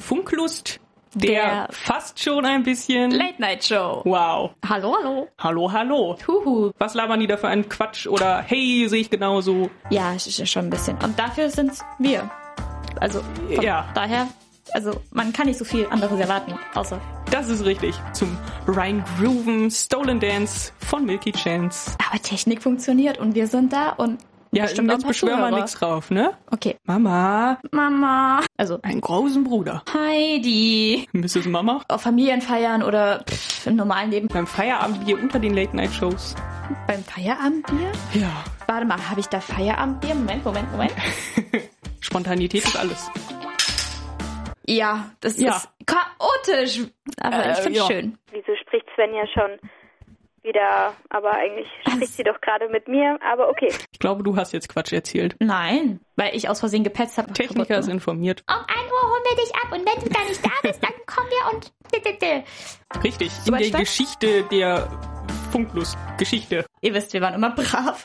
Funklust, der fast schon ein bisschen... Late-Night-Show. Wow. Hallo, hallo. Hallo, hallo. Huhu. Was labern die da für einen Quatsch? Oder hey, sehe ich genauso? Ja, schon ein bisschen. Und dafür sind's wir. Also von daher, also man kann nicht so viel anderes erwarten, außer... Das ist richtig. Zum Ryan Grooven Stolen Dance von Milky Chance. Aber Technik funktioniert und wir sind da und... Ja, jetzt beschwören wir nichts drauf, ne? Okay. Mama. Also. Einen großen Bruder. Heidi. Mrs. Mama. Auf Familienfeiern oder im normalen Leben. Beim Feierabendbier unter den Late-Night-Shows. Beim Feierabendbier? Ja. Warte mal, habe ich da Feierabendbier? Moment. Spontanität ist alles. Ja, das ist chaotisch. Aber ich finde es schön. Wieso spricht Svenja schon wieder, aber eigentlich spricht sie doch gerade mit mir, aber okay. Ich glaube, du hast jetzt Quatsch erzählt. Nein, weil ich aus Versehen gepetzt habe. Techniker ist informiert. Um 1 Uhr holen wir dich ab und wenn du da nicht da bist, dann kommen wir und... Richtig, in der Geschichte der Funklust-Geschichte. Ihr wisst, wir waren immer brav.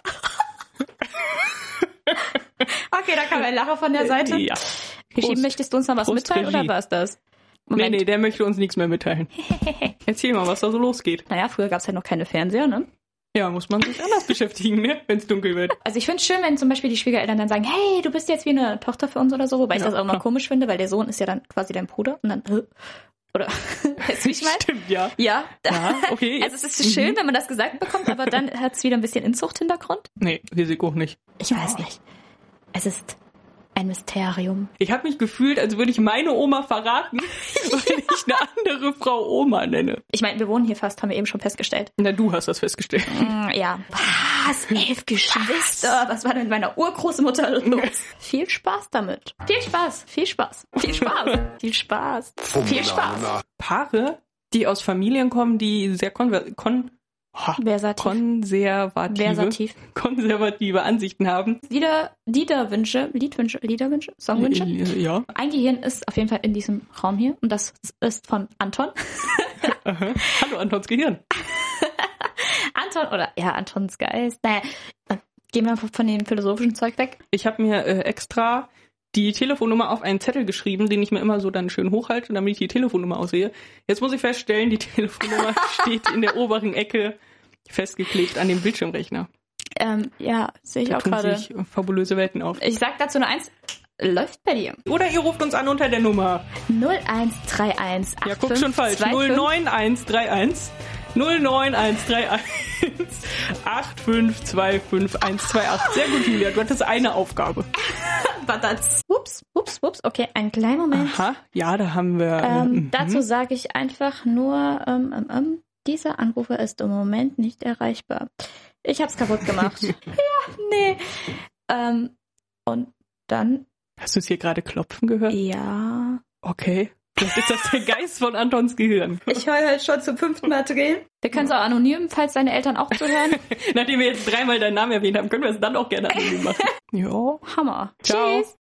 Okay, da kam ein Lacher von der Seite. Ja. Geschieden, möchtest du uns noch was mitteilen oder war es das? Moment. Nee, der möchte uns nichts mehr mitteilen. Erzähl mal, was da so losgeht. Naja, früher gab es halt noch keine Fernseher, ne? Ja, muss man sich anders beschäftigen, ne? Wenn es dunkel wird. Also ich finde es schön, wenn zum Beispiel die Schwiegereltern dann sagen, hey, du bist jetzt wie eine Tochter für uns oder so, wobei ich das auch mal komisch finde, weil der Sohn ist ja dann quasi dein Bruder und dann, oder, weißt du, wie ich meine? Stimmt, ja. Ja, okay. Also es ist schön, wenn man das gesagt bekommt, aber dann hat es wieder ein bisschen Inzucht-Hintergrund. Nee, Risiko nicht. Ich weiß nicht. Es ist ein Mysterium. Ich habe mich gefühlt, als würde ich meine Oma verraten, weil ich eine andere Frau Oma nenne. Ich meine, wir wohnen hier fast, haben wir eben schon festgestellt. Na, du hast das festgestellt. Ja. Was? 11 Geschwister? Was war denn mit meiner Urgroßmutter los? Viel Spaß damit. Viel Spaß. Paare, die aus Familien kommen, die sehr konservative Ansichten haben. Liederwünsche, Songwünsche. Ja. Ein Gehirn ist auf jeden Fall in diesem Raum hier und das ist von Anton. Hallo, Antons Gehirn. Antons Geist. Naja, gehen wir von dem philosophischen Zeug weg. Ich habe mir extra die Telefonnummer auf einen Zettel geschrieben, den ich mir immer so dann schön hochhalte, damit ich die Telefonnummer aussehe. Jetzt muss ich feststellen, die Telefonnummer steht in der oberen Ecke festgeklebt an dem Bildschirmrechner. Ja, sehe ich da auch gerade. Da tun sich fabulöse Welten auf. Ich sag dazu nur eins, läuft bei dir. Oder ihr ruft uns an unter der Nummer 0131 Ja, guck schon falsch. 09131 09131 8525128. Sehr gut, Julia, du hattest eine Aufgabe. Ups. Okay, einen kleinen Moment. Aha, ja, da haben wir... Dazu sage ich einfach nur, dieser Anrufer ist im Moment nicht erreichbar. Ich hab's kaputt gemacht. Und dann... Hast du es hier gerade klopfen gehört? Ja. Okay. Vielleicht ist das der Geist von Antons Gehirn. Ich heule halt schon zum 5. Mal drehen. Wir können es auch anonym, falls deine Eltern auch zuhören. Nachdem wir jetzt 3-mal deinen Namen erwähnt haben, können wir es dann auch gerne anonym machen. Jo, Hammer. Ciao. Tschüss.